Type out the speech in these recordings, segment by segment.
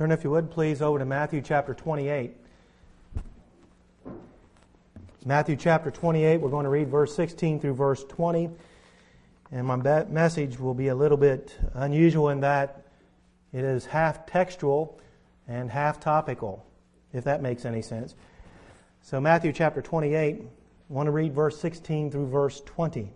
Turn, if you would, please, over to Matthew chapter 28. Matthew chapter 28, we're going to read verse 16 through verse 20. And my message will be a little bit unusual in that it is half textual and half topical, if that makes any sense. So Matthew chapter 28, I want to read verse 16 through verse 20.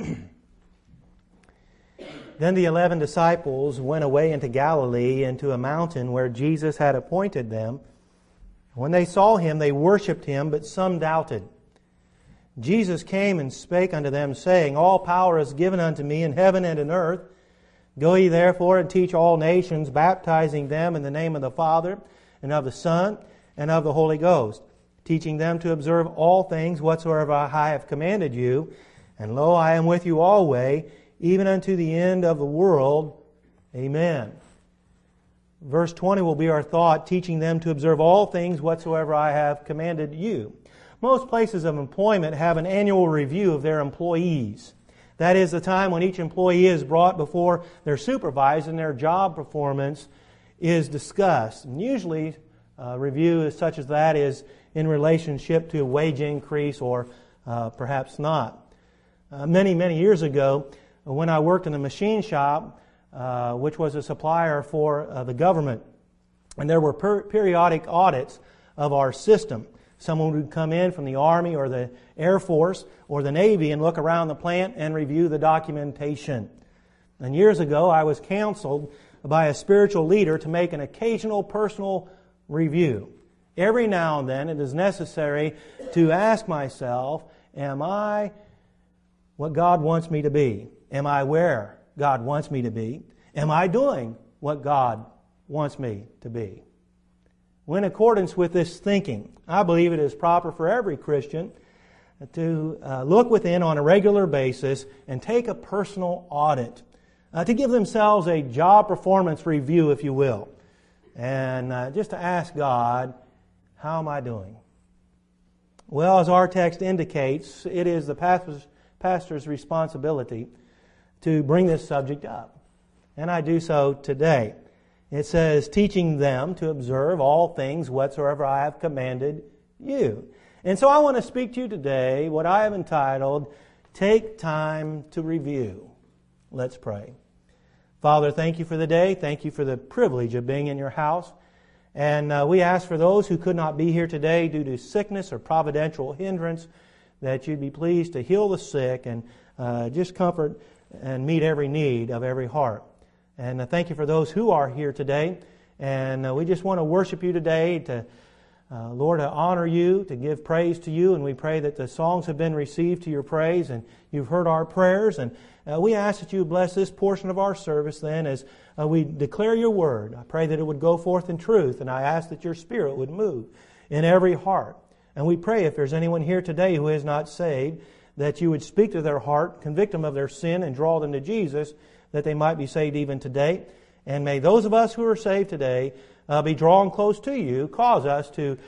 Then the 11 disciples went away into Galilee, into a mountain where Jesus had appointed them. When they saw Him, they worshipped Him, but some doubted. Jesus came and spake unto them, saying, All power is given unto me in heaven and in earth. Go ye therefore and teach all nations, baptizing them in the name of the Father, and of the Son, and of the Holy Ghost, teaching them to observe all things whatsoever I have commanded you. And lo, I am with you always, even unto the end of the world. Amen. Verse 20 will be our thought, teaching them to observe all things whatsoever I have commanded you. Most places of employment have an annual review of their employees. That is the time when each employee is brought before their supervisor and their job performance is discussed. And usually a review such as that is in relationship to a wage increase or perhaps not. Many years ago, when I worked in a machine shop, which was a supplier for the government, and there were periodic audits of our system. Someone would come in from the Army or the Air Force or the Navy and look around the plant and review the documentation. And years ago, I was counseled by a spiritual leader to make an occasional personal review. Every now and then, it is necessary to ask myself, am I what God wants me to be? Am I where God wants me to be? Am I doing what God wants me to be? Well, in accordance with this thinking, I believe it is proper for every Christian to look within on a regular basis and take a personal audit, to give themselves a job performance review, if you will, and just to ask God, how am I doing? Well, as our text indicates, it is the pastor's responsibility to bring this subject up. And I do so today. It says, teaching them to observe all things whatsoever I have commanded you. And so I want to speak to you today what I have entitled, Take Time to Review. Let's pray. Father, thank you for the day. Thank you for the privilege of being in your house. And we ask for those who could not be here today due to sickness or providential hindrance, that you'd be pleased to heal the sick and just comfort and meet every need of every heart. And thank you for those who are here today. And we just want to worship you today, to Lord, to honor you, to give praise to you. And we pray that the songs have been received to your praise and you've heard our prayers. And we ask that you bless this portion of our service then as we declare your word. I pray that it would go forth in truth. And I ask that your Spirit would move in every heart. And we pray if there's anyone here today who is not saved, that you would speak to their heart, convict them of their sin, and draw them to Jesus, that they might be saved even today. And may those of us who are saved today be drawn close to you, cause us to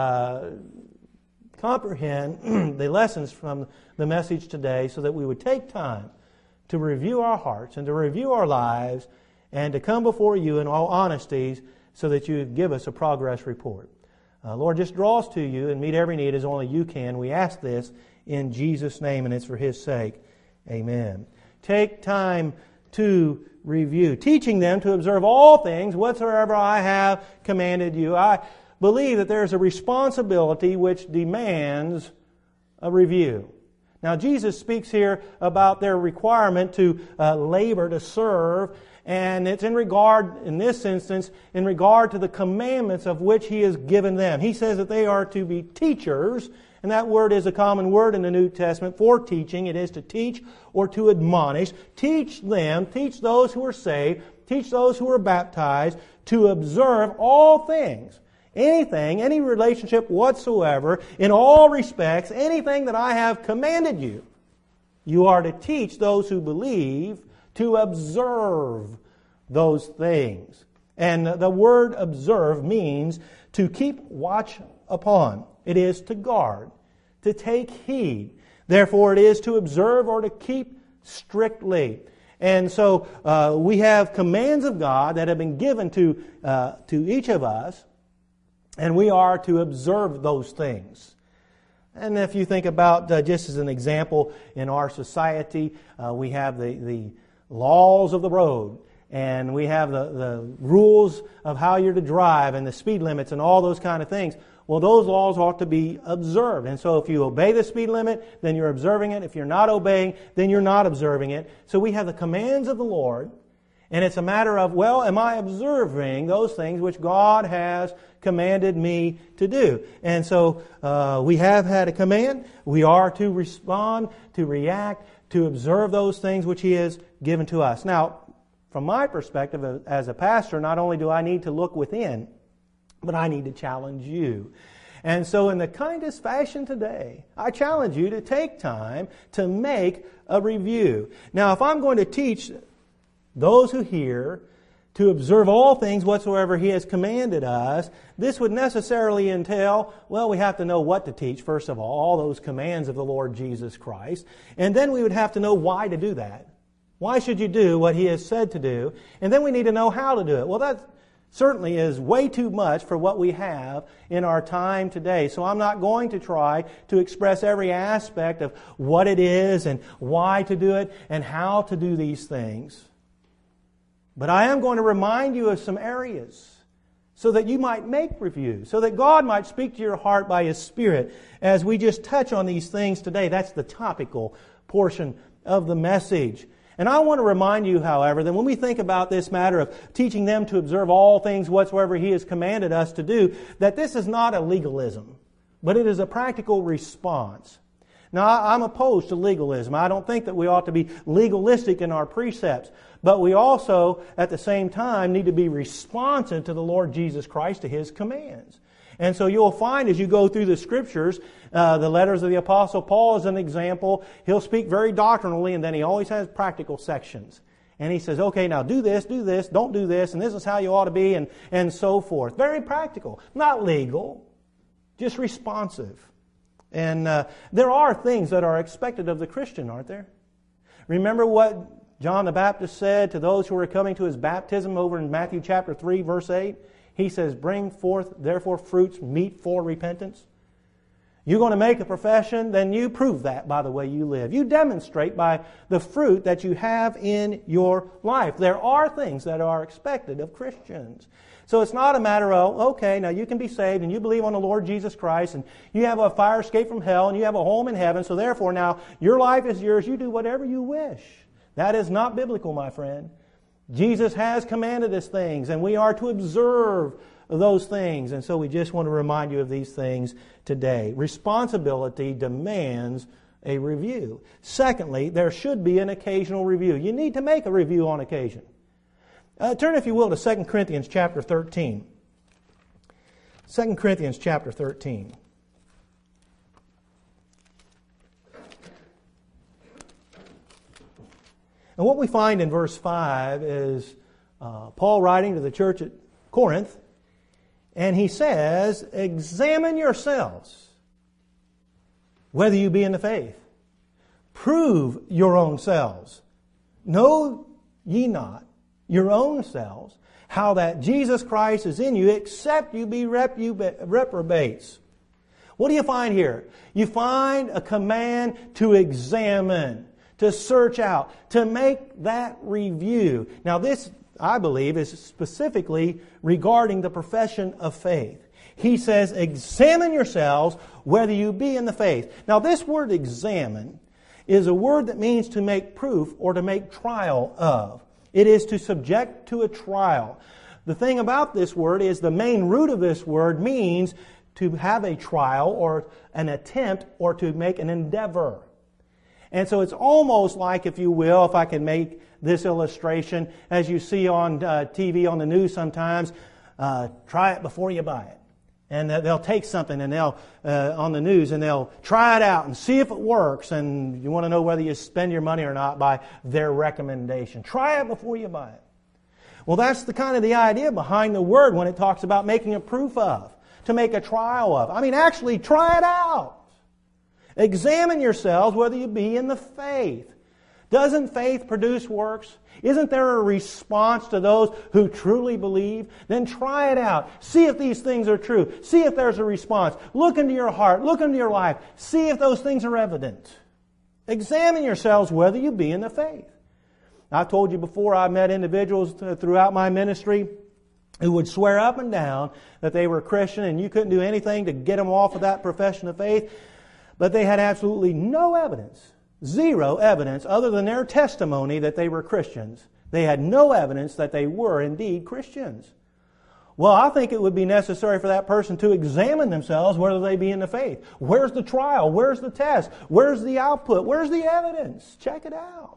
comprehend the lessons from the message today, so that we would take time to review our hearts and to review our lives and to come before you in all honesty, so that you give us a progress report. Lord, just draw us to you and meet every need as only you can. We ask this in Jesus' name, and it's for His sake. Amen. Take time to review, teaching them to observe all things whatsoever I have commanded you. I believe that there's a responsibility which demands a review. Now, Jesus speaks here about their requirement to labor, to serve, and it's in this instance, in regard to the commandments of which He has given them. He says that they are to be teachers, and that word is a common word in the New Testament for teaching. It is to teach or to admonish. Teach them, teach those who are saved, teach those who are baptized to observe all things. Anything, any relationship whatsoever, in all respects, anything that I have commanded you. You are to teach those who believe to observe those things. And the word observe means to keep watch upon. It is to guard, to take heed. Therefore, it is to observe or to keep strictly. And so we have commands of God that have been given to each of us, and we are to observe those things. And if you think about, just as an example, in our society, we have the laws of the road, and we have the rules of how you're to drive, and the speed limits, and all those kind of things. Well, those laws ought to be observed. And so if you obey the speed limit, then you're observing it. If you're not obeying, then you're not observing it. So we have the commands of the Lord, and it's a matter of, well, am I observing those things which God has commanded me to do? And so we have had a command. We are to respond, to react, to observe those things which He has given to us. Now, from my perspective as a pastor, not only do I need to look within, but I need to challenge you. And so in the kindest fashion today, I challenge you to take time to make a review. Now, if I'm going to teach those who hear to observe all things whatsoever He has commanded us, this would necessarily entail, well, we have to know what to teach, first of all those commands of the Lord Jesus Christ. And then we would have to know why to do that. Why should you do what He has said to do? And then we need to know how to do it. Well, that certainly is way too much for what we have in our time today. So I'm not going to try to express every aspect of what it is and why to do it and how to do these things. But I am going to remind you of some areas so that you might make review, so that God might speak to your heart by His Spirit as we just touch on these things today. That's the topical portion of the message. And I want to remind you, however, that when we think about this matter of teaching them to observe all things whatsoever He has commanded us to do, that this is not a legalism, but it is a practical response. Now, I'm opposed to legalism. I don't think that we ought to be legalistic in our precepts, but we also, at the same time, need to be responsive to the Lord Jesus Christ, to His commands. And so you'll find as you go through the Scriptures, the letters of the Apostle Paul is an example. He'll speak very doctrinally, and then he always has practical sections. And he says, okay, now do this, don't do this, and this is how you ought to be, and so forth. Very practical. Not legal, just responsive. And there are things that are expected of the Christian, aren't there? Remember what John the Baptist said to those who were coming to his baptism over in Matthew chapter 3, verse 8? He says, bring forth, therefore, fruits meet for repentance. You're going to make a profession, then you prove that by the way you live. You demonstrate by the fruit that you have in your life. There are things that are expected of Christians. So it's not a matter of, okay, now you can be saved and you believe on the Lord Jesus Christ and you have a fire escape from hell and you have a home in heaven, so therefore now your life is yours. You do whatever you wish. That is not biblical, my friend. Jesus has commanded us things, and we are to observe those things. And so we just want to remind you of these things today. Responsibility demands a review. Secondly, there should be an occasional review. You need to make a review on occasion. Turn, if you will, to 2 Corinthians chapter 13. 2 Corinthians chapter 13. And what we find in verse 5 is Paul writing to the church at Corinth, and he says, examine yourselves whether you be in the faith. Prove your own selves. Know ye not your own selves how that Jesus Christ is in you, except you be reprobates. What do you find here? You find a command to examine, to search out, to make that review. Now this, I believe, is specifically regarding the profession of faith. He says, examine yourselves whether you be in the faith. Now this word examine is a word that means to make proof or to make trial of. It is to subject to a trial. The thing about this word is the main root of this word means to have a trial or an attempt or to make an endeavor. And so it's almost like, if you will, if I can make this illustration, as you see on TV, on the news sometimes, try it before you buy it. And they'll take something and they'll on the news and they'll try it out and see if it works. And you want to know whether you spend your money or not by their recommendation. Try it before you buy it. Well, that's the kind of the idea behind the word when it talks about making a proof of, to make a trial of. I mean, actually try it out. Examine yourselves whether you be in the faith. Doesn't faith produce works? Isn't there a response to those who truly believe? Then try it out. See if these things are true. See if there's a response. Look into your heart. Look into your life. See if those things are evident. Examine yourselves whether you be in the faith. I've told you before, I've met individuals throughout my ministry who would swear up and down that they were Christian and you couldn't do anything to get them off of that profession of faith, but they had absolutely no evidence, zero evidence, other than their testimony that they were Christians. They had no evidence that they were indeed Christians. Well, I think it would be necessary for that person to examine themselves whether they be in the faith. Where's the trial? Where's the test? Where's the output? Where's the evidence? Check it out.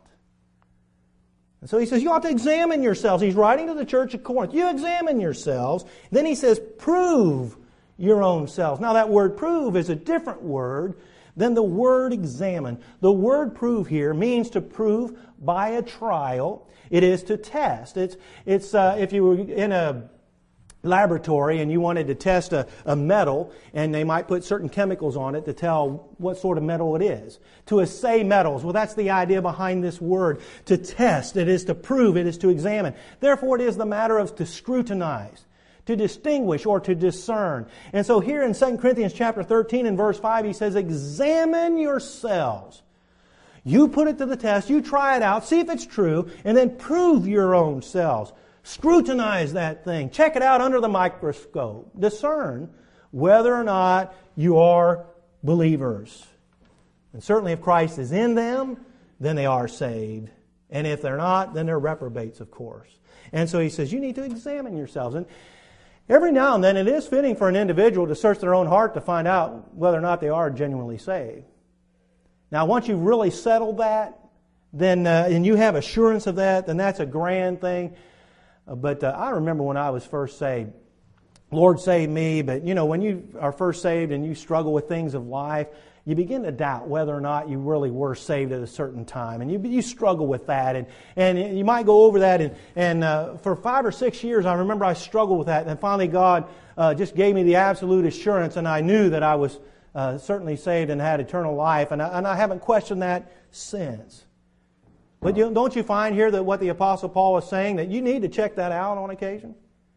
And so he says, you ought to examine yourselves. He's writing to the church at Corinth. You examine yourselves. Then he says, prove your own selves. Now that word prove is a different word than the word examine. The word prove here means to prove by a trial. It is to test. It's if you were in a laboratory and you wanted to test a metal, and they might put certain chemicals on it to tell what sort of metal it is. To assay metals, well, that's the idea behind this word. To test, it is to prove, it is to examine. Therefore, it is the matter of to scrutinize, to distinguish, or to discern. And so here in 2 Corinthians chapter 13 and verse 5, he says, examine yourselves. You put it to the test, you try it out, see if it's true, and then prove your own selves. Scrutinize that thing. Check it out under the microscope. Discern whether or not you are believers. And certainly if Christ is in them, then they are saved. And if they're not, then they're reprobates, of course. And so he says, you need to examine yourselves. And every now and then it is fitting for an individual to search their own heart to find out whether or not they are genuinely saved. Now, once you've really settled that, then and you have assurance of that, then that's a grand thing. But I remember when I was first saved, Lord saved me, but you know, when you are first saved and you struggle with things of life, you begin to doubt whether or not you really were saved at a certain time. And you struggle with that. And you might go over that. And for 5 or 6 years, I remember I struggled with that. And finally God just gave me the absolute assurance, and I knew that I was certainly saved and had eternal life. And I haven't questioned that since. But don't you find here that what the Apostle Paul is saying, that you need to check that out on occasion?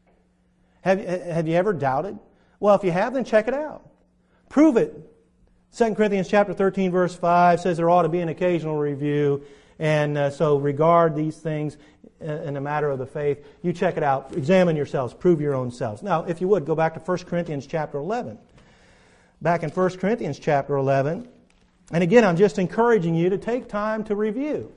Have you ever doubted? Well, if you have, then check it out. Prove it. 2 Corinthians chapter 13, verse 5 says there ought to be an occasional review. And so regard these things in the matter of the faith. You check it out. Examine yourselves. Prove your own selves. Now, if you would, go back to 1 Corinthians chapter 11. Back in 1 Corinthians chapter 11. And again, I'm just encouraging you to take time to review.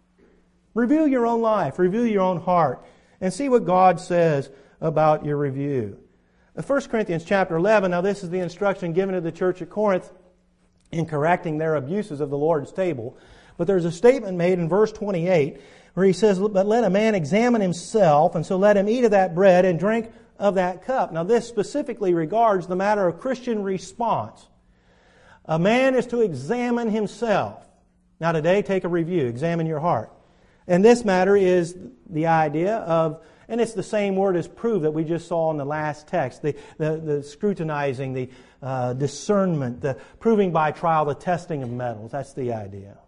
Review your own life, review your own heart, and see what God says about your review. 1 Corinthians chapter 11, now this is the instruction given to the church at Corinth in correcting their abuses of the Lord's table. But there's a statement made in verse 28 where he says, but let a man examine himself, and so let him eat of that bread and drink of that cup. Now this specifically regards the matter of Christian response. A man is to examine himself. Now today, take a review, examine your heart. And this matter is the idea of, and it's the same word as prove that we just saw in the last text, the scrutinizing, the discernment, the proving by trial, the testing of metals. That's the idea.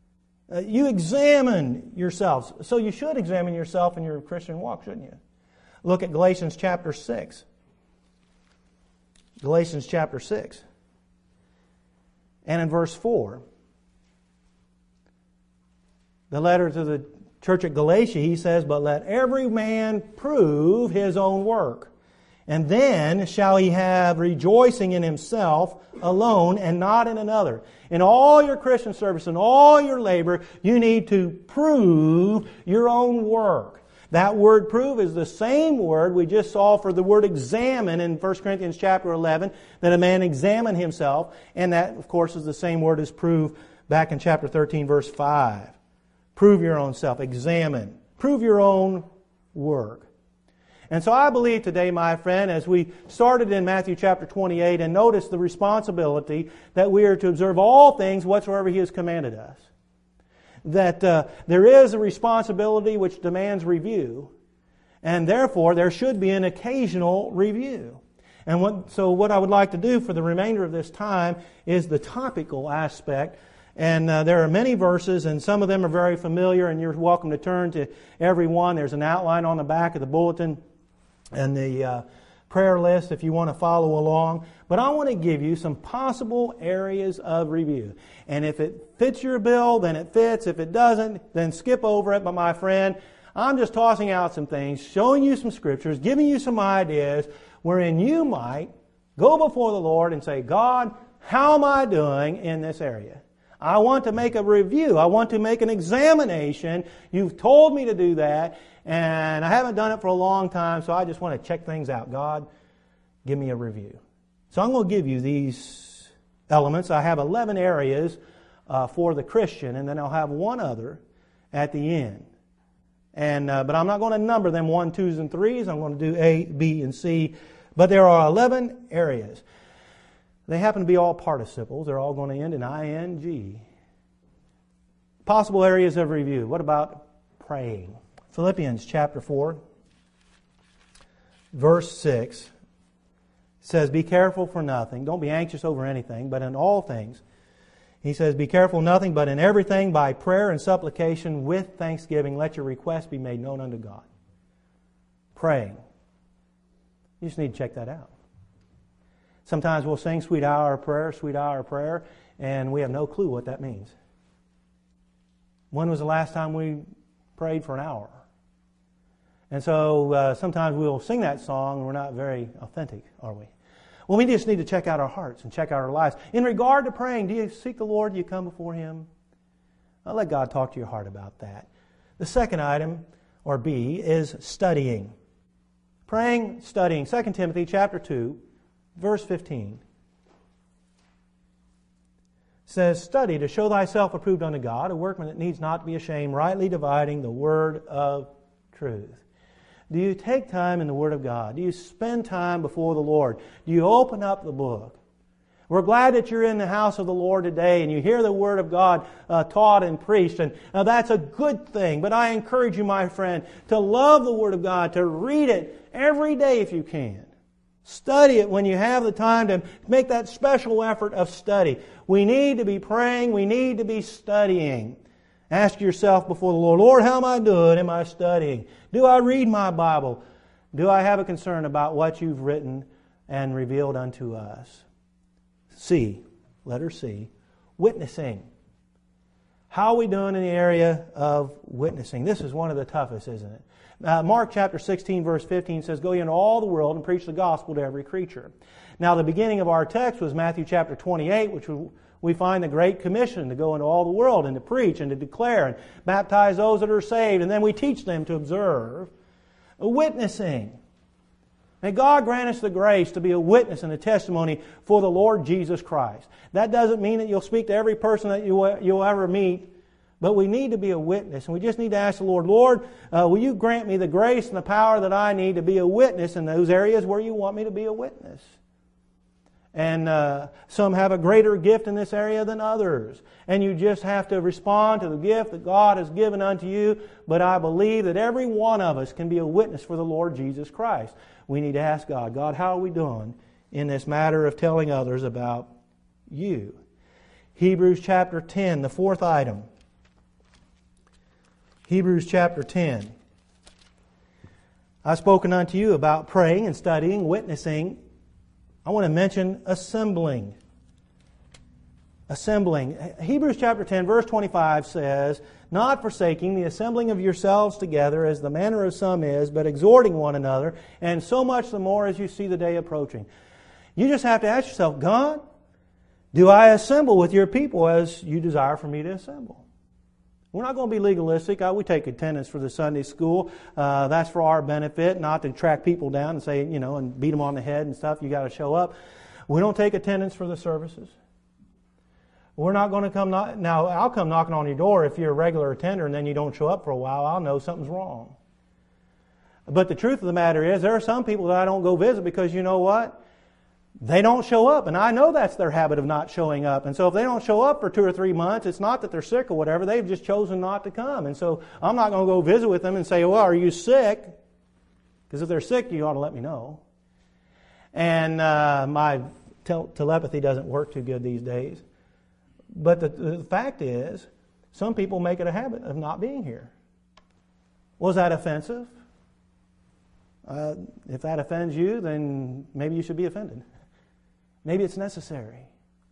You examine yourselves. So you should examine yourself in your Christian walk, shouldn't you? Look at Galatians chapter 6. Galatians chapter 6. And in verse 4. The letter to the church at Galatia, he says, but let every man prove his own work. And then shall he have rejoicing in himself alone and not in another. In all your Christian service and all your labor, you need to prove your own work. That word prove is the same word we just saw for the word examine in 1 Corinthians chapter 11, that a man examine himself. And that, of course, is the same word as prove back in chapter 13, verse 5. Prove your own self. Examine. Prove your own work. And so I believe today, my friend, as we started in Matthew chapter 28 and noticed the responsibility that we are to observe all things whatsoever He has commanded us, that there is a responsibility which demands review, and therefore there should be an occasional review. And so what I would like to do for the remainder of this time is the topical aspect. And there are many verses, and some of them are very familiar, and you're welcome to turn to every one. There's an outline on the back of the bulletin and the prayer list if you want to follow along. But I want to give you some possible areas of review. And if it fits your bill, then it fits. If it doesn't, then skip over it. But my friend, I'm just tossing out some things, showing you some scriptures, giving you some ideas wherein you might go before the Lord and say, God, how am I doing in this area? I want to make a review. I want to make an examination. You've told me to do that, and I haven't done it for a long time, so I just want to check things out. God, give me a review. So I'm going to give you these elements. I have 11 areas for the Christian, and then I'll have one other at the end. But I'm not going to number them 1, 2s, and 3s. I'm going to do A, B, and C. But there are 11 areas. They happen to be all participles. They're all going to end in ing. Possible areas of review. What about praying? Philippians chapter 4, verse 6 says, be careful for nothing. Don't be anxious over anything, but in all things. He says, be careful nothing, but in everything by prayer and supplication with thanksgiving, let your requests be made known unto God. Praying. You just need to check that out. Sometimes we'll sing sweet hour of prayer, and we have no clue what that means. When was the last time we prayed for an hour? And so sometimes we'll sing that song and we're not very authentic, are we? Well, we just need to check out our hearts and check out our lives. In regard to praying, do you seek the Lord? Do you come before Him? I'll let God talk to your heart about that. The second item, or B, is studying. Praying, studying. 2 Timothy chapter 2, verse 15 says, study to show thyself approved unto God, a workman that needs not to be ashamed, rightly dividing the word of truth. Do you take time in the Word of God? Do you spend time before the Lord? Do you open up the book? We're glad that you're in the house of the Lord today and you hear the Word of God taught and preached, and that's a good thing. But I encourage you, my friend, to love the Word of God, to read it every day if you can. Study it when you have the time to make that special effort of study. We need to be praying. We need to be studying. Ask yourself before the Lord, Lord, how am I doing? Am I studying? Do I read my Bible? Do I have a concern about what you've written and revealed unto us? C, letter C, witnessing. How are we doing in the area of witnessing? This is one of the toughest, isn't it? Mark chapter 16, verse 15 says, go ye into all the world and preach the gospel to every creature. Now, the beginning of our text was Matthew chapter 28, which we find the Great Commission to go into all the world and to preach and to declare and baptize those that are saved. And then we teach them to observe witnessing. May God grant us the grace to be a witness and a testimony for the Lord Jesus Christ. That doesn't mean that you'll speak to every person that you'll ever meet, but we need to be a witness. And we just need to ask the Lord, Lord, will you grant me the grace and the power that I need to be a witness in those areas where you want me to be a witness? And some have a greater gift in this area than others. And you just have to respond to the gift that God has given unto you. But I believe that every one of us can be a witness for the Lord Jesus Christ. We need to ask God, God, how are we doing in this matter of telling others about you? Hebrews chapter 10, the fourth item. Hebrews chapter 10. I've spoken unto you about praying and studying, witnessing. I want to mention assembling. Assembling. Hebrews chapter 10, verse 25 says, not forsaking the assembling of yourselves together as the manner of some is, but exhorting one another, and so much the more as you see the day approaching. You just have to ask yourself, God, do I assemble with your people as you desire for me to assemble? We're not going to be legalistic. We take attendance for the Sunday school. That's for our benefit, not to track people down and say, and beat them on the head and stuff. You got to show up. We don't take attendance for the services. We're not going to come. Now, I'll come knocking on your door if you're a regular attender and then you don't show up for a while. I'll know something's wrong. But the truth of the matter is, there are some people that I don't go visit because you know what? They don't show up, and I know that's their habit of not showing up. And so if they don't show up for 2 or 3 months, it's not that they're sick or whatever. They've just chosen not to come. And so I'm not going to go visit with them and say, well, are you sick? Because if they're sick, you ought to let me know. And my telepathy doesn't work too good these days. But the fact is, some people make it a habit of not being here. Was that offensive? If that offends you, then maybe you should be offended. Maybe it's necessary.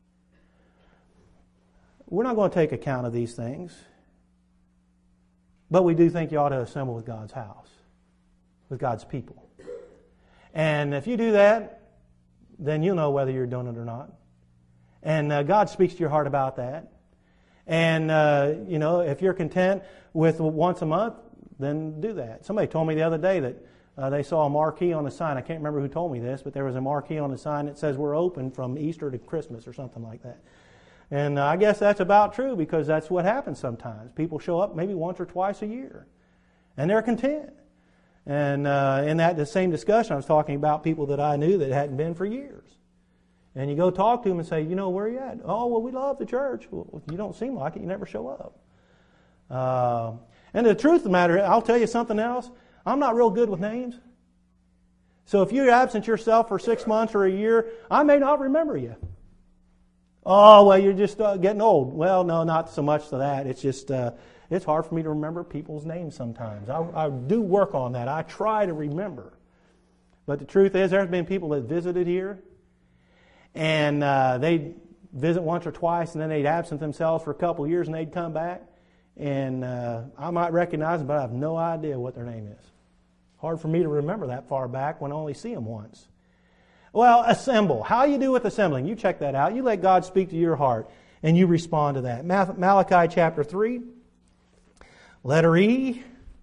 We're not going to take account of these things. But we do think you ought to assemble with God's house, with God's people. And if you do that, then you'll know whether you're doing it or not. And God speaks to your heart about that. And, if you're content with once a month, then do that. Somebody told me the other day that they saw a marquee on a sign. I can't remember who told me this, but there was a marquee on the sign that says we're open from Easter to Christmas or something like that. And I guess that's about true, because that's what happens sometimes. People show up maybe once or twice a year, and they're content. And in the same discussion, I was talking about people that I knew that hadn't been for years. And you go talk to them and say, where are you at? Oh, well, we love the church. Well, you don't seem like it. You never show up. And the truth of the matter, I'll tell you something else. I'm not real good with names. So if you absent yourself for 6 months or a year, I may not remember you. Oh, well, you're just getting old. Well, no, not so much to that. It's just, it's hard for me to remember people's names sometimes. I do work on that. I try to remember. But the truth is, there's been people that visited here, and they'd visit once or twice, and then they'd absent themselves for a couple of years, and they'd come back. And I might recognize them, but I have no idea what their name is. Hard for me to remember that far back when I only see them once. Well, assemble. How you do with assembling? You check that out. You let God speak to your heart, and you respond to that. Malachi chapter 3, letter E.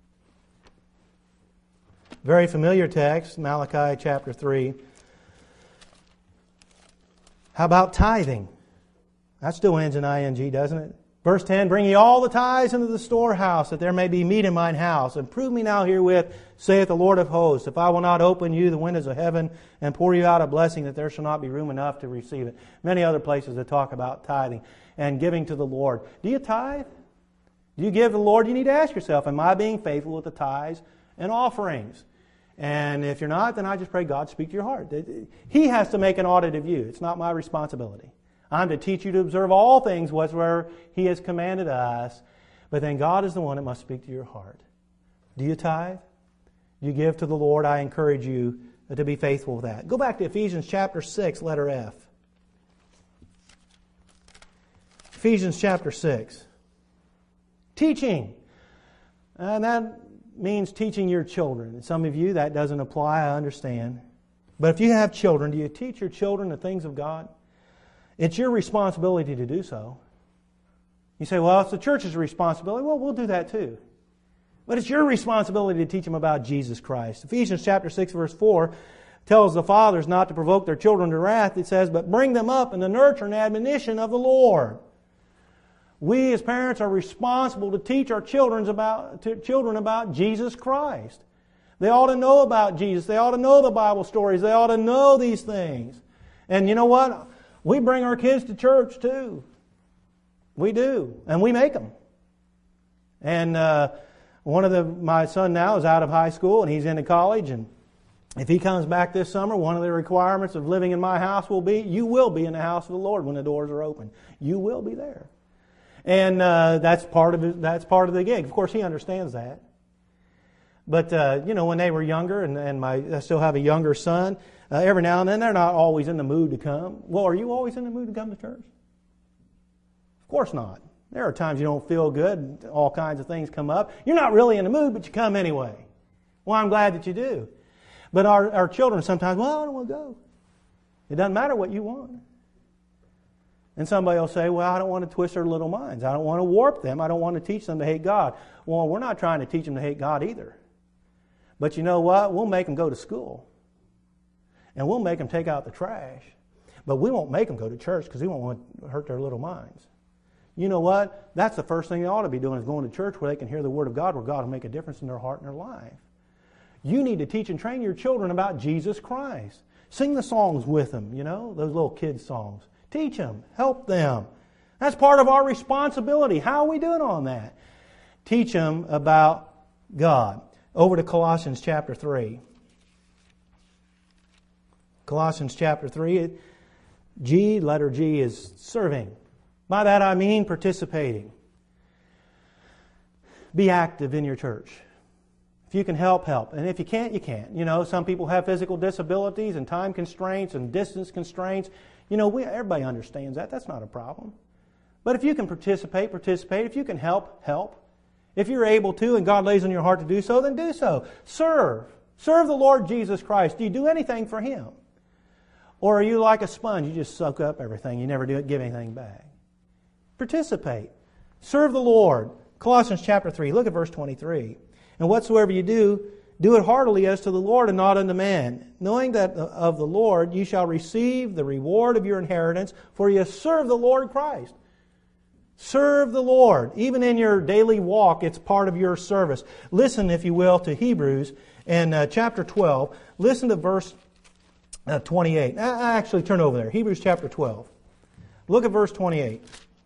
Very familiar text, Malachi chapter 3. How about tithing? That still ends in ing, doesn't it? Verse 10, bring ye all the tithes into the storehouse, that there may be meat in mine house. And prove me now herewith, saith the Lord of hosts, if I will not open you the windows of heaven and pour you out a blessing, that there shall not be room enough to receive it. Many other places that talk about tithing and giving to the Lord. Do you tithe? Do you give to the Lord? You need to ask yourself, am I being faithful with the tithes and offerings? And if you're not, then I just pray God speak to your heart. He has to make an audit of you. It's not my responsibility. I'm to teach you to observe all things whatsoever He has commanded us. But then God is the one that must speak to your heart. Do you tithe? Do you give to the Lord? I encourage you to be faithful with that. Go back to Ephesians chapter 6, letter F. Ephesians chapter 6. Teaching. And that means teaching your children. And some of you, that doesn't apply, I understand. But if you have children, do you teach your children the things of God? It's your responsibility to do so. You say, well, it's the church's responsibility. Well, we'll do that too. But it's your responsibility to teach them about Jesus Christ. Ephesians chapter 6, verse 4 tells the fathers not to provoke their children to wrath. It says, but bring them up in the nurture and admonition of the Lord. We as parents are responsible to teach our children about Jesus Christ. They ought to know about Jesus. They ought to know the Bible stories. They ought to know these things. And you know what? We bring our kids to church too. We do. And we make them. And my son now is out of high school and he's into college. And if he comes back this summer, one of the requirements of living in my house will be, you will be in the house of the Lord when the doors are open. You will be there. And that's part of the gig. Of course, he understands that. But, when they were younger, and I still have a younger son, every now and then they're not always in the mood to come. Well, are you always in the mood to come to church? Of course not. There are times you don't feel good. All kinds of things come up. You're not really in the mood, but you come anyway. Well, I'm glad that you do. But our children sometimes, well, I don't want to go. It doesn't matter what you want. And somebody will say, well, I don't want to twist their little minds. I don't want to warp them. I don't want to teach them to hate God. Well, we're not trying to teach them to hate God either. But you know what? We'll make them go to school. And we'll make them take out the trash. But we won't make them go to church because we won't want to hurt their little minds. You know what? That's the first thing they ought to be doing, is going to church where they can hear the Word of God, where God will make a difference in their heart and their life. You need to teach and train your children about Jesus Christ. Sing the songs with them, those little kids' songs. Teach them. Help them. That's part of our responsibility. How are we doing on that? Teach them about God. Over to Colossians chapter 3. Colossians chapter 3. Letter G is serving. By that I mean participating. Be active in your church. If you can help, help. And if you can't, you can't. You know, some people have physical disabilities and time constraints and distance constraints. You know, everybody understands that. That's not a problem. But if you can participate, participate. If you can help, help. If you're able to and God lays on your heart to do so, then do so. Serve. Serve the Lord Jesus Christ. Do you do anything for Him? Or are you like a sponge? You just soak up everything. You never give anything back. Participate. Serve the Lord. Colossians chapter 3. Look at verse 23. And whatsoever you do, do it heartily as to the Lord and not unto man, knowing that of the Lord you shall receive the reward of your inheritance, for you serve the Lord Christ. Serve the Lord. Even in your daily walk, it's part of your service. Listen, if you will, to Hebrews and chapter 12. Listen to verse 28. I actually turn over there. Hebrews chapter 12. Look at verse 28.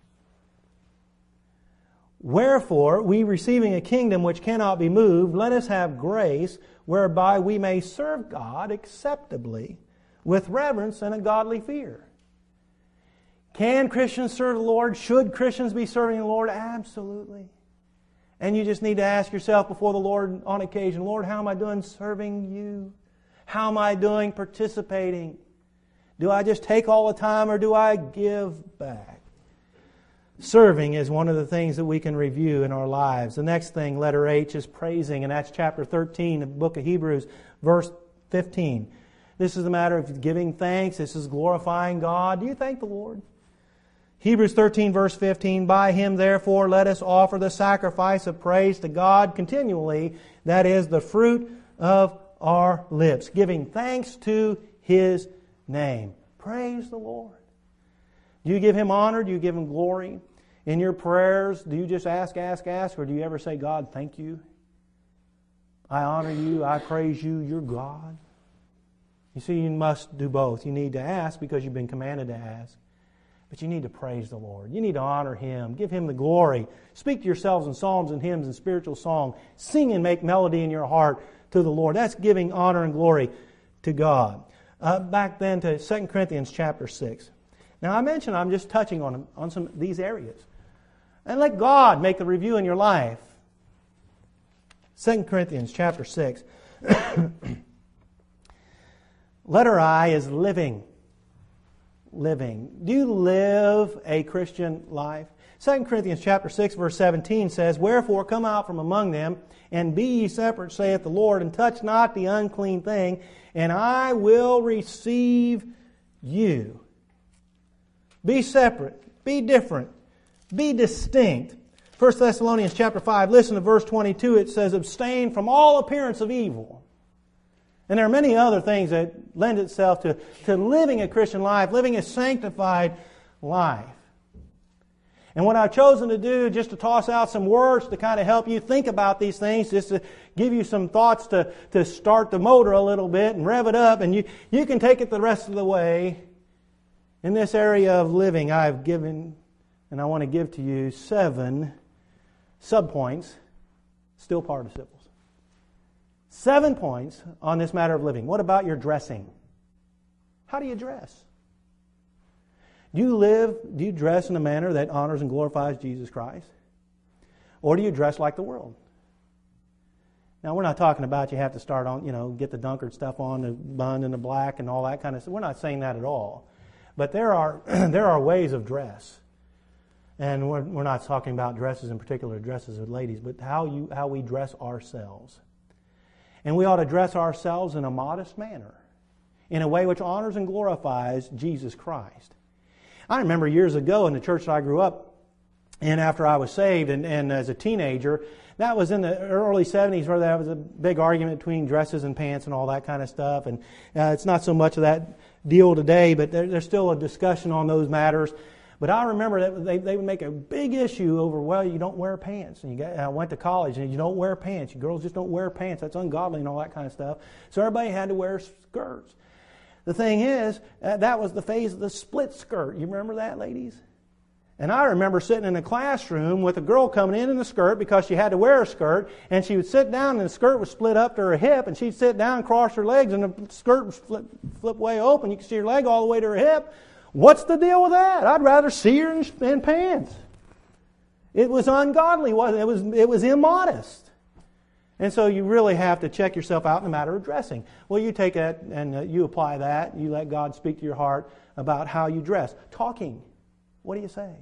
Wherefore, we receiving a kingdom which cannot be moved, let us have grace whereby we may serve God acceptably with reverence and a godly fear. Can Christians serve the Lord? Should Christians be serving the Lord? Absolutely. And you just need to ask yourself before the Lord on occasion, Lord, how am I doing serving You? How am I doing participating? Do I just take all the time or do I give back? Serving is one of the things that we can review in our lives. The next thing, letter H, is praising, and that's chapter 13 of the book of Hebrews, verse 15. This is a matter of giving thanks. This is glorifying God. Do you thank the Lord? Hebrews 13, verse 15, by Him, therefore, let us offer the sacrifice of praise to God continually, that is, the fruit of our lips, giving thanks to His name. Praise the Lord. Do you give Him honor? Do you give Him glory? In your prayers, do you just ask, or do you ever say, God, thank You? I honor You, I praise You, You're God. You see, you must do both. You need to ask because you've been commanded to ask. But you need to praise the Lord. You need to honor Him. Give Him the glory. Speak to yourselves in psalms and hymns and spiritual song. Sing and make melody in your heart to the Lord. That's giving honor and glory to God. Back then to 2 Corinthians chapter 6. Now I mentioned I'm just touching on some of these areas. And let God make the review in your life. 2 Corinthians chapter 6. Letter I is living. Living. Do you live a Christian life? 2 Corinthians chapter 6 verse 17 says, Wherefore come out from among them, and be ye separate, saith the Lord, and touch not the unclean thing, and I will receive you. Be separate. Be different. Be distinct. 1 Thessalonians chapter 5, listen to verse 22. It says, abstain from all appearance of evil. And there are many other things that lend itself to living a Christian life, living a sanctified life. And what I've chosen to do, just to toss out some words to kind of help you think about these things, just to give you some thoughts to start the motor a little bit and rev it up, and you can take it the rest of the way. In this area of living, I've given, and I want to give to you 7 subpoints, still participles. 7 points on this matter of living. What about your dressing? How do you dress? Do you dress in a manner that honors and glorifies Jesus Christ? Or do you dress like the world? Now, we're not talking about you have to start on, get the Dunkard stuff on, the bun and the black and all that kind of stuff. We're not saying that at all. But there are ways of dress. And we're not talking about dresses in particular, dresses of ladies, but how we dress ourselves. And we ought to dress ourselves in a modest manner, in a way which honors and glorifies Jesus Christ. I remember years ago in the church that I grew up in after I was saved and as a teenager, that was in the early 70s where there was a big argument between dresses and pants and all that kind of stuff. And it's not so much of that deal today, but there's still a discussion on those matters. But I remember that they would make a big issue over, you don't wear pants. And I went to college and you don't wear pants. You girls just don't wear pants. That's ungodly and all that kind of stuff. So everybody had to wear skirts. The thing is, that was the phase of the split skirt. You remember that, ladies? And I remember sitting in a classroom with a girl coming in a skirt because she had to wear a skirt, and she would sit down and the skirt was split up to her hip, and she'd sit down and cross her legs and the skirt would flip way open. You could see her leg all the way to her hip. What's the deal with that? I'd rather see her in pants. It was ungodly, wasn't it? It was immodest. And so you really have to check yourself out in the matter of dressing. Well, you take that and you apply that. You let God speak to your heart about how you dress. Talking. What do you say?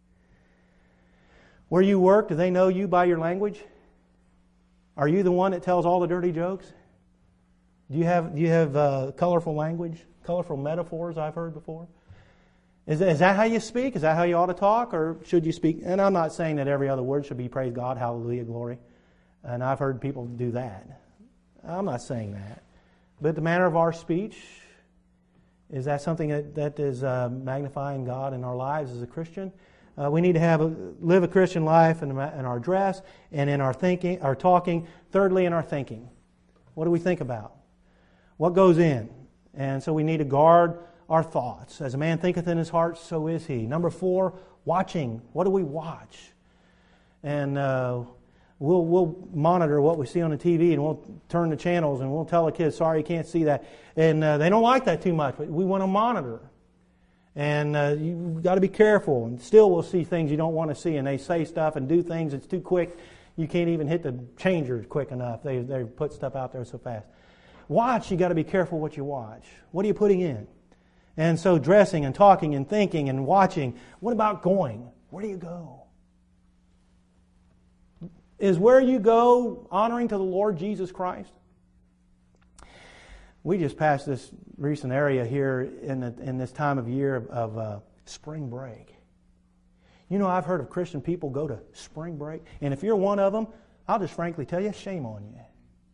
Where you work, do they know you by your language? Are you the one that tells all the dirty jokes? Do you have colorful language, colorful metaphors I've heard before? Is that how you speak? Is that how you ought to talk? Or should you speak? And I'm not saying that every other word should be praise God, hallelujah, glory. And I've heard people do that. I'm not saying that. But the manner of our speech, is that something that is magnifying God in our lives as a Christian? We need to live a Christian life in our dress and in our thinking, our talking. Thirdly, in our thinking. What do we think about? What goes in? And so we need to guard our thoughts. As a man thinketh in his heart, so is he. Number 4, watching. What do we watch? And we'll monitor what we see on the TV, and we'll turn the channels, and we'll tell the kids, sorry, you can't see that. And they don't like that too much, but we want to monitor. And you've got to be careful. And still we'll see things you don't want to see, and they say stuff and do things that's too quick. You can't even hit the changer quick enough. They put stuff out there so fast. Watch, you got to be careful what you watch. What are you putting in? And so dressing and talking and thinking and watching. What about going? Where do you go? Is where you go honoring to the Lord Jesus Christ? We just passed this recent area here in this time of year of spring break. You know, I've heard of Christian people go to spring break, and if you're one of them, I'll just frankly tell you, shame on you.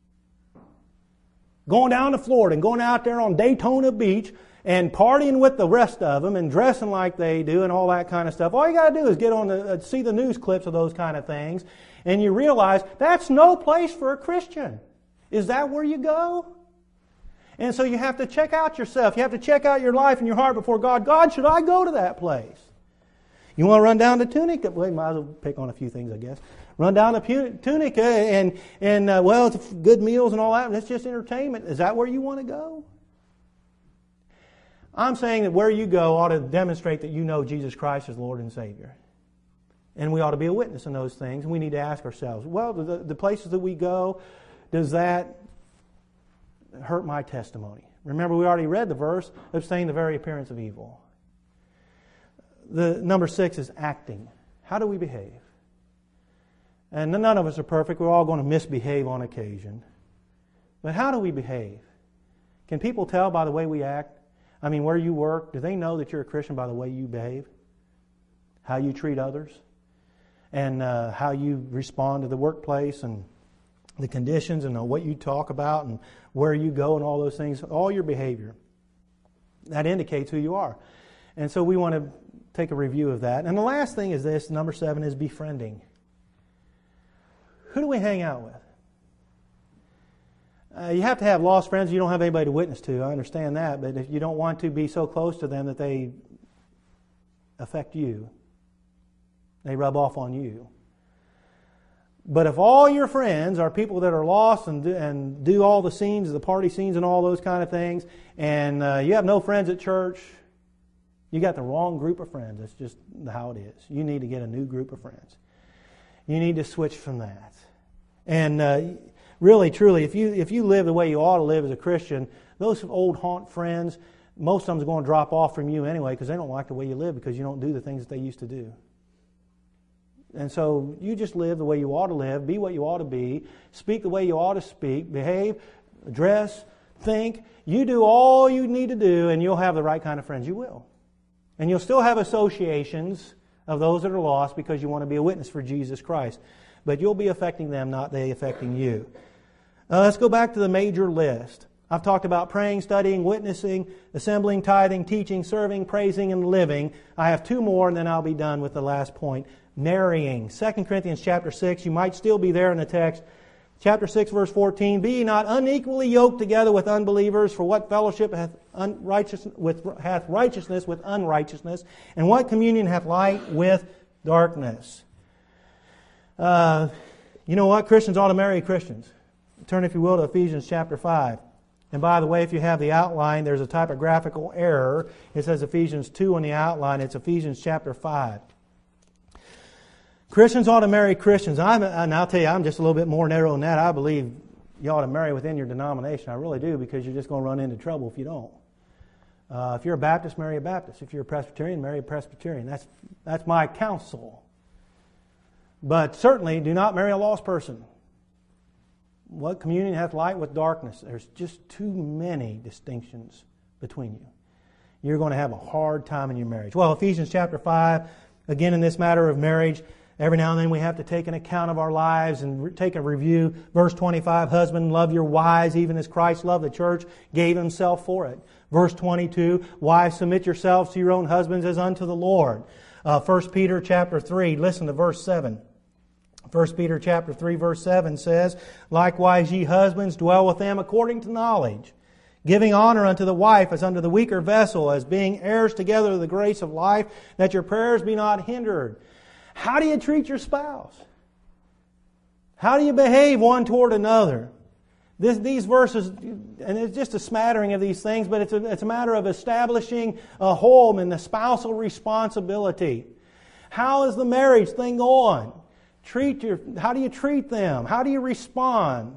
Going down to Florida and going out there on Daytona Beach and partying with the rest of them and dressing like they do and all that kind of stuff. All you got to do is get on see the news clips of those kind of things, and you realize that's no place for a Christian. Is that where you go? And so you have to check out yourself. You have to check out your life and your heart before God. God, should I go to that place? You want to run down to Tunica? Well, you might as well pick on a few things, I guess. Run down to Tunica and well, it's good meals and all that, and it's just entertainment. Is that where you want to go? I'm saying that where you go ought to demonstrate that you know Jesus Christ as Lord and Savior. And we ought to be a witness in those things. And we need to ask ourselves, well, the places that we go, does that hurt my testimony? Remember, we already read the verse, abstain the very appearance of evil. The number 6 is acting. How do we behave? And none of us are perfect. We're all going to misbehave on occasion. But how do we behave? Can people tell by the way we act? I mean, where you work, do they know that you're a Christian by the way you behave? How you treat others? And how you respond to the workplace and the conditions and what you talk about and where you go and all those things, all your behavior. That indicates who you are. And so we want to take a review of that. And the last thing is this, number 7, is befriending. Who do we hang out with? You have to have lost friends. You don't have anybody to witness to. I understand that. But if you don't want to be so close to them that they affect you, they rub off on you. But if all your friends are people that are lost and do all the scenes, the party scenes and all those kind of things, and you have no friends at church, you got the wrong group of friends. That's just how it is. You need to get a new group of friends. You need to switch from that. And really, truly, if you live the way you ought to live as a Christian, those old haunt friends, most of them are going to drop off from you anyway because they don't like the way you live because you don't do the things that they used to do. And so you just live the way you ought to live, be what you ought to be, speak the way you ought to speak, behave, dress, think. You do all you need to do and you'll have the right kind of friends. You will. And you'll still have associations of those that are lost because you want to be a witness for Jesus Christ. But you'll be affecting them, not they affecting you. Let's go back to the major list. I've talked about praying, studying, witnessing, assembling, tithing, teaching, serving, praising, and living. I have 2 more and then I'll be done with the last point. Marrying. 2 Corinthians chapter 6. You might still be there in the text. Chapter 6 verse 14. Be ye not unequally yoked together with unbelievers, for what fellowship hath righteousness with unrighteousness, and what communion hath light with darkness? You know what? Christians ought to marry Christians. Turn, if you will, to Ephesians chapter 5. And by the way, if you have the outline, there's a typographical error. It says Ephesians 2 on the outline. It's Ephesians chapter 5. Christians ought to marry Christians. And I'll tell you, I'm just a little bit more narrow than that. I believe you ought to marry within your denomination. I really do, because you're just going to run into trouble if you don't. If you're a Baptist, marry a Baptist. If you're a Presbyterian, marry a Presbyterian. That's my counsel. But certainly, do not marry a lost person. What communion hath light with darkness? There's just too many distinctions between you. You're going to have a hard time in your marriage. Well, Ephesians chapter 5, again in this matter of marriage, every now and then we have to take an account of our lives and take a review. Verse 25, husband, love your wives, even as Christ loved the church, gave himself for it. Verse 22, wives, submit yourselves to your own husbands as unto the Lord. 1 Peter chapter 3, listen to verse 7. 1 Peter chapter 3, verse 7 says, likewise ye husbands, dwell with them according to knowledge, giving honor unto the wife as unto the weaker vessel, as being heirs together of the grace of life, that your prayers be not hindered. How do you treat your spouse? How do you behave one toward another? These verses, and it's just a smattering of these things, but it's a matter of establishing a home and the spousal responsibility. How is the marriage thing going? How do you treat them? How do you respond?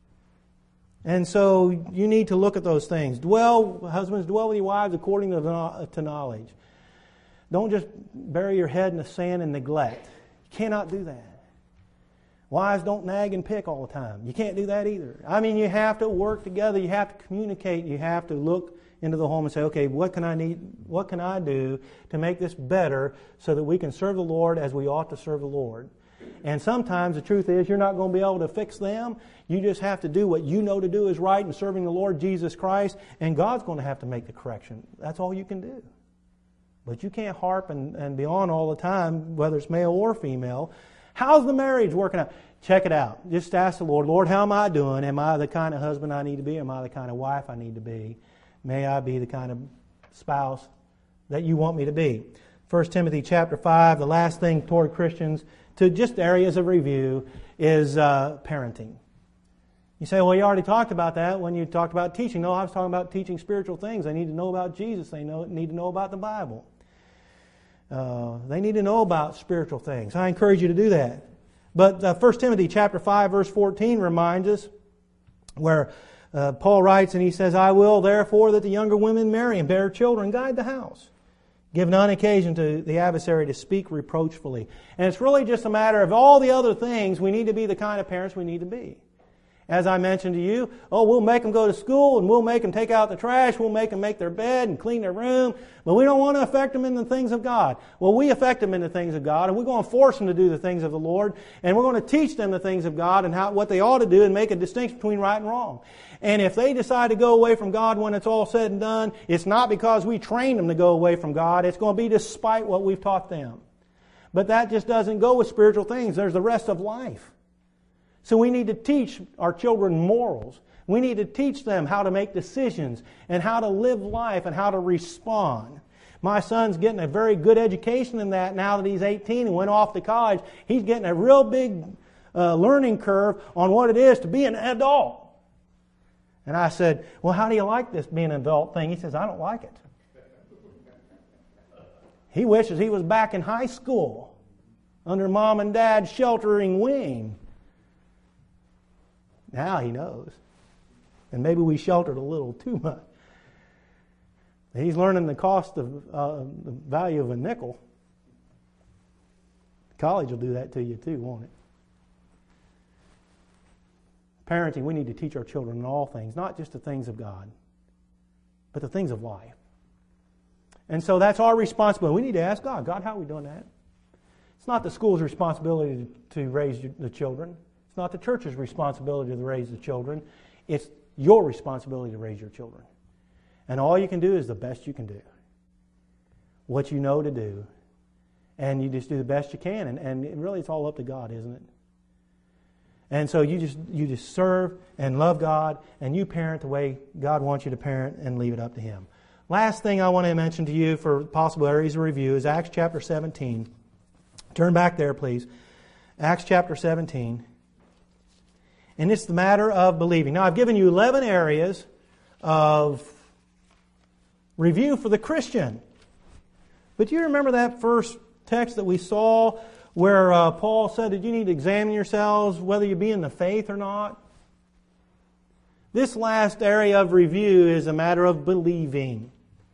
And so you need to look at those things. Husbands, dwell with your wives according to knowledge. Don't just bury your head in the sand and neglect. You cannot do that. Wives, don't nag and pick all the time. You can't do that either. I mean, you have to work together. You have to communicate. You have to look into the home and say, okay, what can I do to make this better so that we can serve the Lord as we ought to serve the Lord? And sometimes the truth is you're not going to be able to fix them. You just have to do what you know to do is right in serving the Lord Jesus Christ, and God's going to have to make the correction. That's all you can do. But you can't harp and be on all the time, whether it's male or female. How's the marriage working out? Check it out. Just ask the Lord, Lord, how am I doing? Am I the kind of husband I need to be? Am I the kind of wife I need to be? May I be the kind of spouse that you want me to be? 1 Timothy chapter 5, the last thing toward Christians, to just areas of review, is parenting. You say, well, you already talked about that when you talked about teaching. No, I was talking about teaching spiritual things. They need to know about Jesus. They need to know about the Bible. They need to know about spiritual things. I encourage you to do that. But 1 Timothy chapter 5, verse 14 reminds us where Paul writes, and he says, I will therefore that the younger women marry and bear children, guide the house. Give none occasion to the adversary to speak reproachfully. And it's really just a matter of all the other things. We need to be the kind of parents we need to be. As I mentioned to you, we'll make them go to school and we'll make them take out the trash. We'll make them make their bed and clean their room. But we don't want to affect them in the things of God. Well, we affect them in the things of God, and we're going to force them to do the things of the Lord. And we're going to teach them the things of God and what they ought to do and make a distinction between right and wrong. And if they decide to go away from God when it's all said and done, it's not because we trained them to go away from God. It's going to be despite what we've taught them. But that just doesn't go with spiritual things. There's the rest of life. So we need to teach our children morals. We need to teach them how to make decisions and how to live life and how to respond. My son's getting a very good education in that now that he's 18 and went off to college. He's getting a real big learning curve on what it is to be an adult. And I said, well, how do you like this being an adult thing? He says, I don't like it. He wishes he was back in high school under mom and dad's sheltering wing. Now he knows. And maybe we sheltered a little too much. He's learning the cost of the value of a nickel. College will do that to you too, won't it? Parenting, we need to teach our children in all things, not just the things of God, but the things of life. And so that's our responsibility. We need to ask God, God, how are we doing that? It's not the school's responsibility to raise the children. It's not the church's responsibility to raise the children. It's your responsibility to raise your children. And all you can do is the best you can do. What you know to do. And you just do the best you can. And really it's all up to God, isn't it? And so you just serve and love God, and you parent the way God wants you to parent and leave it up to Him. Last thing I want to mention to you for possible areas of review is Acts chapter 17. Turn back there, please. Acts chapter 17. And it's the matter of believing. Now, I've given you 11 areas of review for the Christian. But do you remember that first text that we saw where Paul said that you need to examine yourselves whether you be in the faith or not? This last area of review is a matter of believing.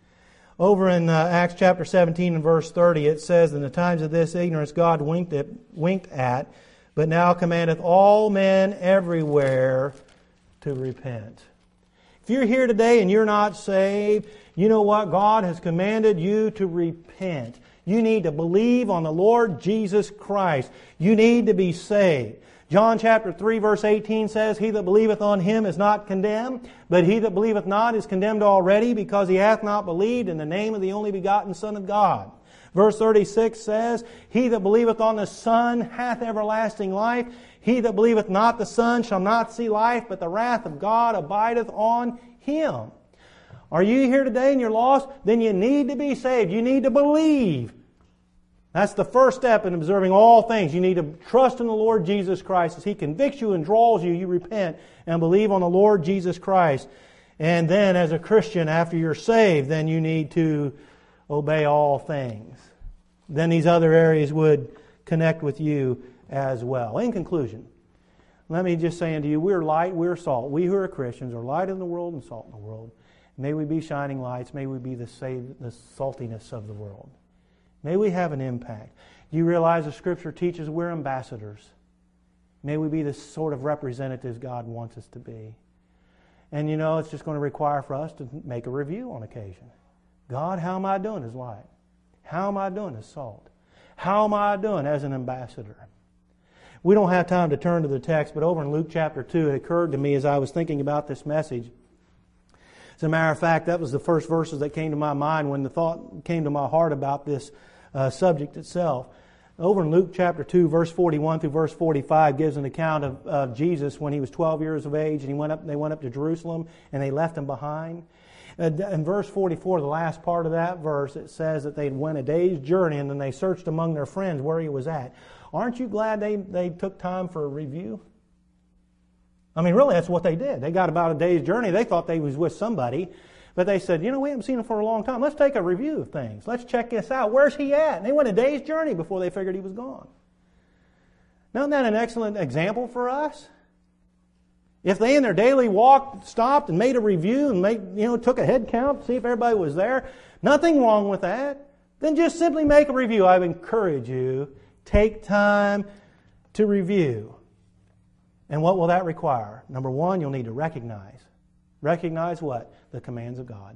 Over in Acts chapter 17 and verse 30, it says, "In the times of this ignorance God winked at, but now commandeth all men everywhere to repent." If you're here today and you're not saved, you know what? God has commanded you to repent. You need to believe on the Lord Jesus Christ. You need to be saved. John chapter 3 verse 18 says, "He that believeth on Him is not condemned, but he that believeth not is condemned already, because he hath not believed in the name of the only begotten Son of God." Verse 36 says, "He that believeth on the Son hath everlasting life. He that believeth not the Son shall not see life, but the wrath of God abideth on him." Are you here today and you're lost? Then you need to be saved. You need to believe. That's the first step in observing all things. You need to trust in the Lord Jesus Christ. As He convicts you and draws you, you repent and believe on the Lord Jesus Christ. And then as a Christian, after you're saved, then you need to obey all things. Then these other areas would connect with you as well. In conclusion, let me just say unto you, we're light, we're salt. We who are Christians are light in the world and salt in the world. May we be shining lights. May we be the saltiness of the world. May we have an impact. Do you realize the Scripture teaches we're ambassadors? May we be the sort of representatives God wants us to be. And you know, it's just going to require for us to make a review on occasion. God, how am I doing as light? How am I doing as salt? How am I doing as an ambassador? We don't have time to turn to the text, but over in Luke chapter 2, it occurred to me as I was thinking about this message. As a matter of fact, that was the first verses that came to my mind when the thought came to my heart about this subject itself. Over in Luke chapter 2, verse 41 through verse 45 gives an account of Jesus when He was 12 years of age, and they went up to Jerusalem and they left Him behind. In verse 44, the last part of that verse, it says that they went a day's journey and then they searched among their friends where He was at. Aren't you glad they took time for a review? I mean, really, that's what they did. They got about a day's journey. They thought they was with somebody. But they said, you know, we haven't seen Him for a long time. Let's take a review of things. Let's check this out. Where's He at? And they went a day's journey before they figured He was gone. Now, isn't that an excellent example for us? If they in their daily walk stopped and made a review and took a head count, see if everybody was there, nothing wrong with that. Then just simply make a review. I would encourage you, take time to review. And what will that require? Number one, you'll need to recognize. Recognize what? The commands of God.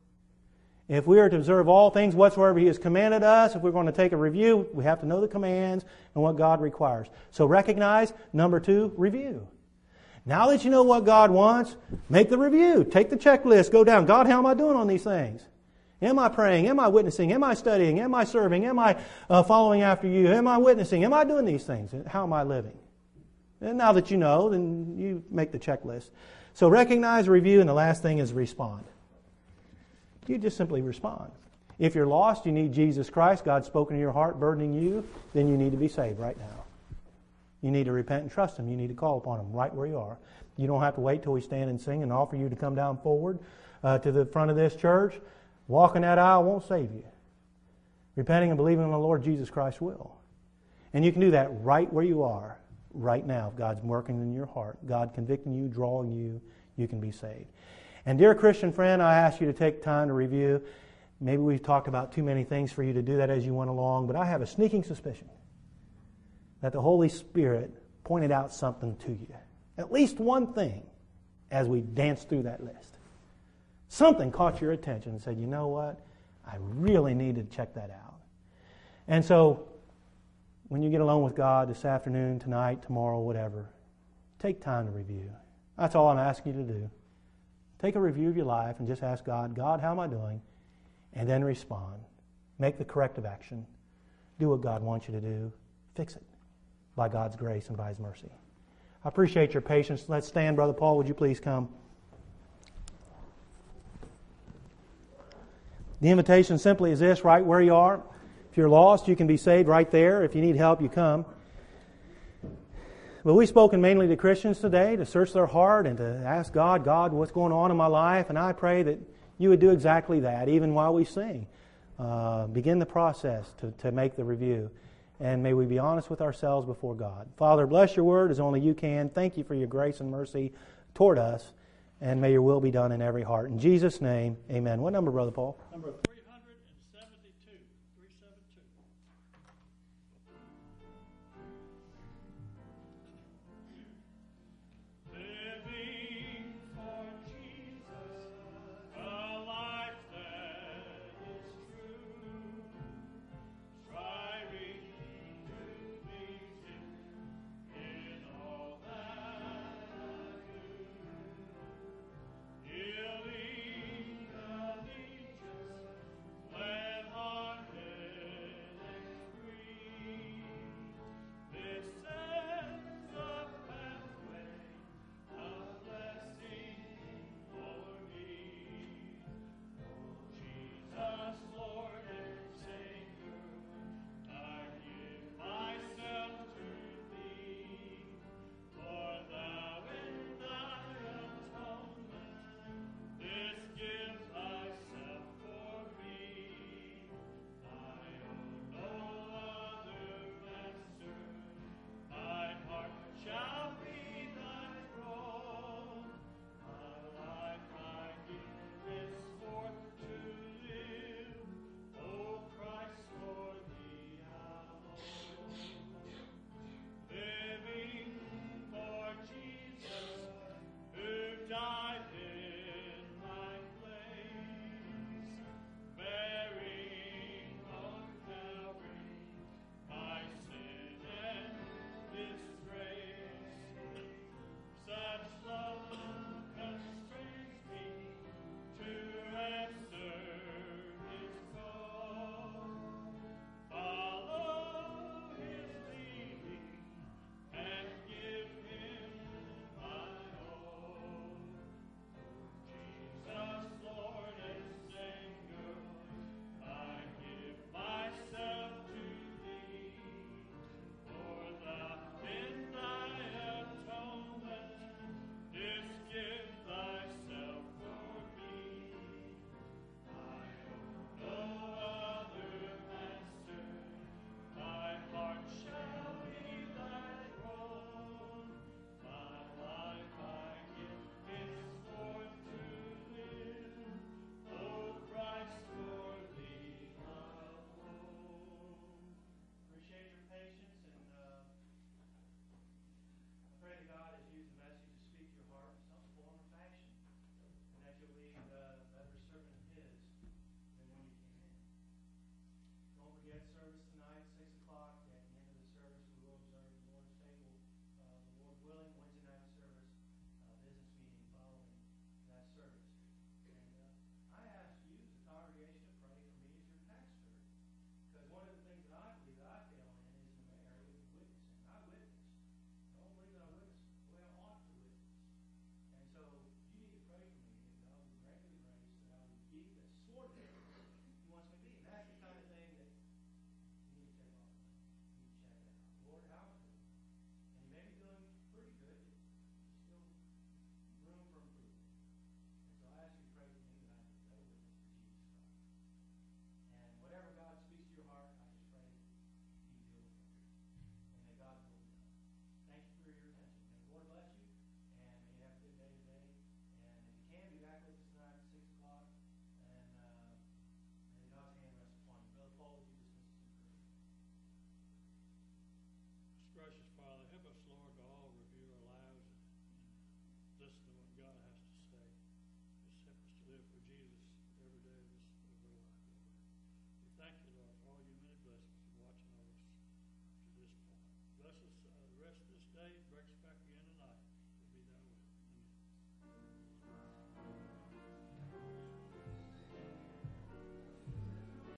If we are to observe all things whatsoever He has commanded us, if we're going to take a review, we have to know the commands and what God requires. So recognize. Number two, review. Now that you know what God wants, make the review. Take the checklist. Go down. God, how am I doing on these things? Am I praying? Am I witnessing? Am I studying? Am I serving? Am I following after You? Am I witnessing? Am I doing these things? How am I living? And now that you know, then you make the checklist. So recognize, review, and the last thing is respond. You just simply respond. If you're lost, you need Jesus Christ, God's spoken to your heart, burdening you, then you need to be saved right now. You need to repent and trust Him. You need to call upon Him right where you are. You don't have to wait till we stand and sing and offer you to come down forward to the front of this church. Walking that aisle won't save you. Repenting and believing in the Lord Jesus Christ will. And you can do that right where you are. Right now, if God's working in your heart, God convicting you, drawing you, you can be saved. And dear Christian friend, I ask you to take time to review. Maybe we've talked about too many things for you to do that as you went along, but I have a sneaking suspicion that the Holy Spirit pointed out something to you. At least one thing as we danced through that list. Something caught your attention and said, you know what? I really need to check that out. And so, when you get alone with God this afternoon, tonight, tomorrow, whatever, take time to review. That's all I'm asking you to do. Take a review of your life and just ask God, God, how am I doing? And then respond. Make the corrective action. Do what God wants you to do. Fix it by God's grace and by His mercy. I appreciate your patience. Let's stand. Brother Paul, would you please come? The invitation simply is this, right where you are. If you're lost, you can be saved right there. If you need help, you come. But we've spoken mainly to Christians today to search their heart and to ask God, God, what's going on in my life? And I pray that you would do exactly that, even while we sing. Begin the process to make the review. And may we be honest with ourselves before God. Father, bless your word as only you can. Thank you for your grace and mercy toward us. And may your will be done in every heart. In Jesus' name, amen. What number, Brother Paul? Number